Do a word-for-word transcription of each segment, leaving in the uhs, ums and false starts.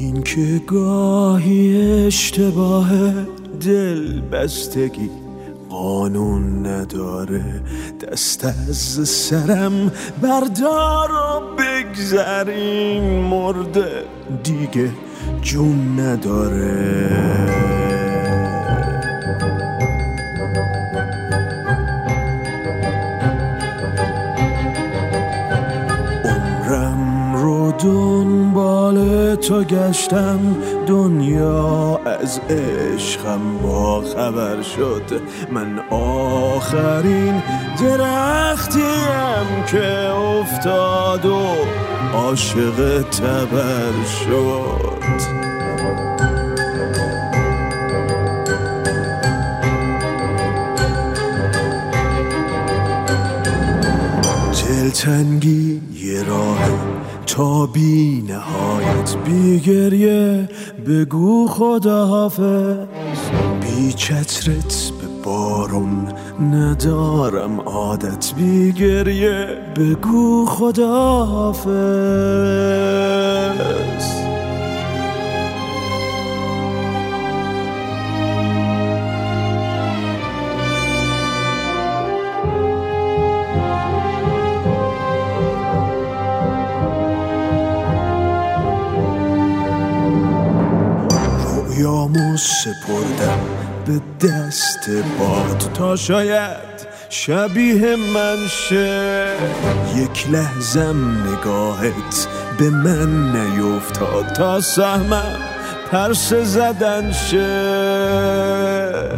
این که گاهی اشتباه دل بستگی قانون نداره، دست از سرم بردار و بگذریم، مرده دیگه جون نداره. دنبال تو گشتم، دنیا از عشقم با خبر شد، من آخرین درختیم که افتاد و عاشق تبر شد. دلتنگی یه راه تا بی نهایت، بی گریه بگو خداحافظ، بی چترت به بارون ندارم عادت، بی گریه بگو خداحافظ. رویامو سپردم به دست باد تا شاید شبیه من شه، یک لحظم نگاهت به من نیفتاد تا سهمم پرسه زدن شه.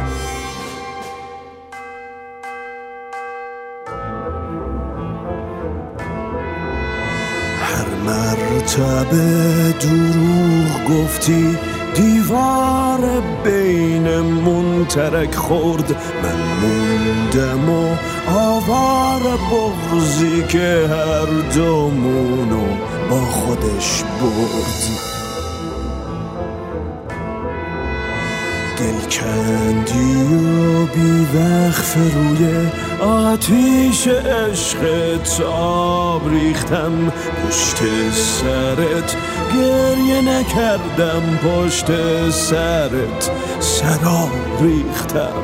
هر مرتبه دروغ گفتی، دیوار بینمون ترک خورد، من موندم و آوار بغضی که هر دومونو با خودش برد. دل کندی و بی وقف روی آتیش عشقت آب ریختم، پشت سرت گریه نکردم، پشت سرت سراب ریختم.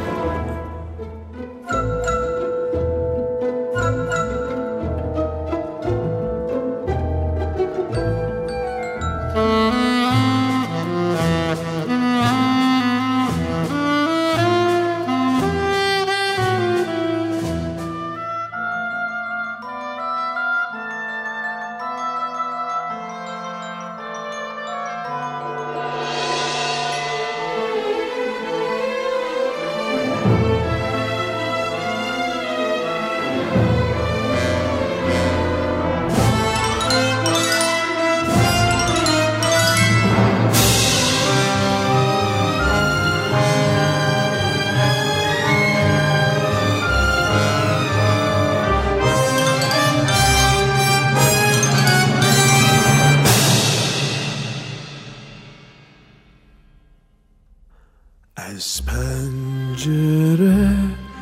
از پنجره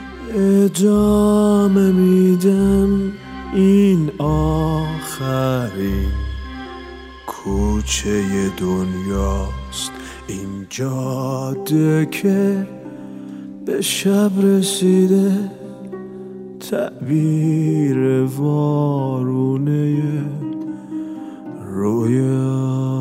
ادامه میدم، این آخرین کوچه دنیاست، این جاده که به شب رسیده، تعبیر وارونه رویا.